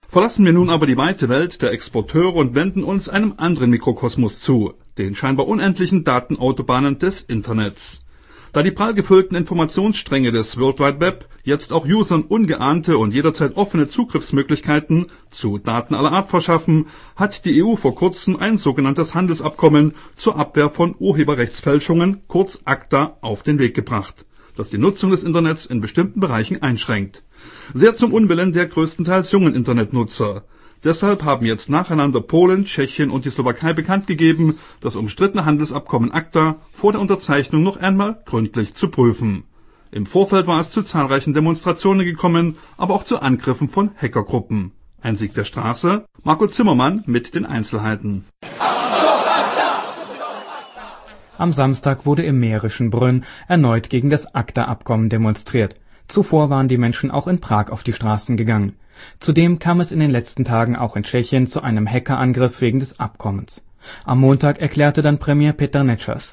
Verlassen wir nun aber die weite Welt der Exporteure und wenden uns einem anderen Mikrokosmos zu, den scheinbar unendlichen Datenautobahnen des Internets. Da die prall gefüllten Informationsstränge des World Wide Web jetzt auch Usern ungeahnte und jederzeit offene Zugriffsmöglichkeiten zu Daten aller Art verschaffen, hat die EU vor kurzem ein sogenanntes Handelsabkommen zur Abwehr von Urheberrechtsfälschungen, kurz ACTA, auf den Weg gebracht, das die Nutzung des Internets in bestimmten Bereichen einschränkt. Sehr zum Unwillen der größtenteils jungen Internetnutzer. Deshalb haben jetzt nacheinander Polen, Tschechien und die Slowakei bekannt gegeben, das umstrittene Handelsabkommen ACTA vor der Unterzeichnung noch einmal gründlich zu prüfen. Im Vorfeld war es zu zahlreichen Demonstrationen gekommen, aber auch zu Angriffen von Hackergruppen. Ein Sieg der Straße? Marco Zimmermann mit den Einzelheiten. Am Samstag wurde im mährischen Brünn erneut gegen das ACTA-Abkommen demonstriert. Zuvor waren die Menschen auch in Prag auf die Straßen gegangen. Zudem kam es in den letzten Tagen auch in Tschechien zu einem Hackerangriff wegen des Abkommens. Am Montag erklärte dann Premier Petr Nečas: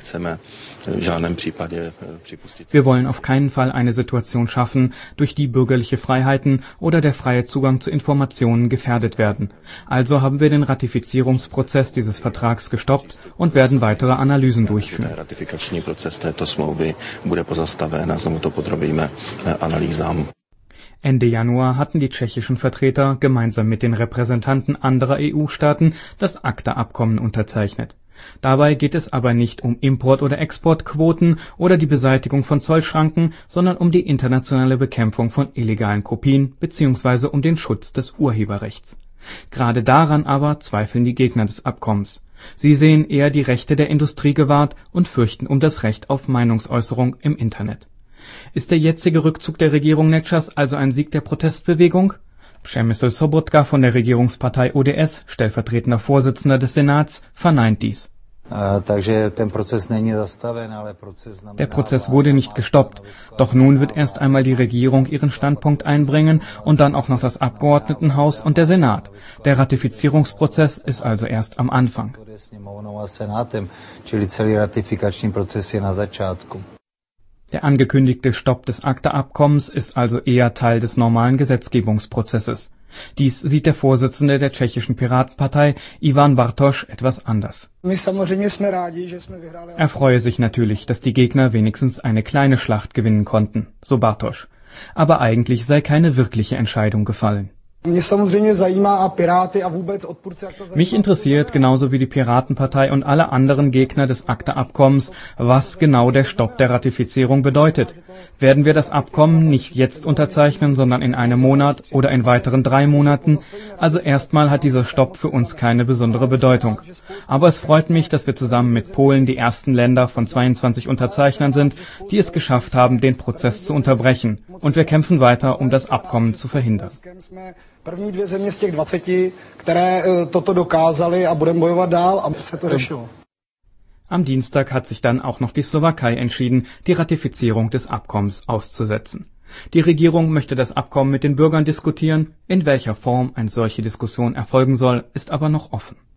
Wir wollen auf keinen Fall eine Situation schaffen, durch die bürgerliche Freiheiten oder der freie Zugang zu Informationen gefährdet werden. Also haben wir den Ratifizierungsprozess dieses Vertrags gestoppt und werden weitere Analysen durchführen. Ende Januar hatten die tschechischen Vertreter gemeinsam mit den Repräsentanten anderer EU-Staaten das ACTA-Abkommen unterzeichnet. Dabei geht es aber nicht um Import- oder Exportquoten oder die Beseitigung von Zollschranken, sondern um die internationale Bekämpfung von illegalen Kopien bzw. um den Schutz des Urheberrechts. Gerade daran aber zweifeln die Gegner des Abkommens. Sie sehen eher die Rechte der Industrie gewahrt und fürchten um das Recht auf Meinungsäußerung im Internet. Ist der jetzige Rückzug der Regierung Nečas also ein Sieg der Protestbewegung? Přemysl Sobotka von der Regierungspartei ODS, stellvertretender Vorsitzender des Senats, verneint dies. Der Prozess wurde nicht gestoppt, doch nun wird erst einmal die Regierung ihren Standpunkt einbringen und dann auch noch das Abgeordnetenhaus und der Senat. Der Ratifizierungsprozess ist also erst am Anfang. Der angekündigte Stopp des ACTA-Abkommens ist also eher Teil des normalen Gesetzgebungsprozesses. Dies sieht der Vorsitzende der tschechischen Piratenpartei, Ivan Bartoš, etwas anders. Er freue sich natürlich, dass die Gegner wenigstens eine kleine Schlacht gewinnen konnten, so Bartoš. Aber eigentlich sei keine wirkliche Entscheidung gefallen. Mich interessiert, genauso wie die Piratenpartei und alle anderen Gegner des ACTA-Abkommens, was genau der Stopp der Ratifizierung bedeutet. Werden wir das Abkommen nicht jetzt unterzeichnen, sondern in einem Monat oder in weiteren 3 Monaten? Also erstmal hat dieser Stopp für uns keine besondere Bedeutung. Aber es freut mich, dass wir zusammen mit Polen die ersten Länder von 22 Unterzeichnern sind, die es geschafft haben, den Prozess zu unterbrechen. Und wir kämpfen weiter, um das Abkommen zu verhindern. První 2 země z těch 20, které toto dokázaly a budeme bojovat dál, aby se to řešilo. Am Dienstag hat sich dann auch noch die Slowakei entschieden, die Ratifizierung des Abkommens auszusetzen. Die Regierung möchte das Abkommen mit den Bürgern diskutieren. In welcher Form eine solche Diskussion erfolgen soll, ist aber noch offen.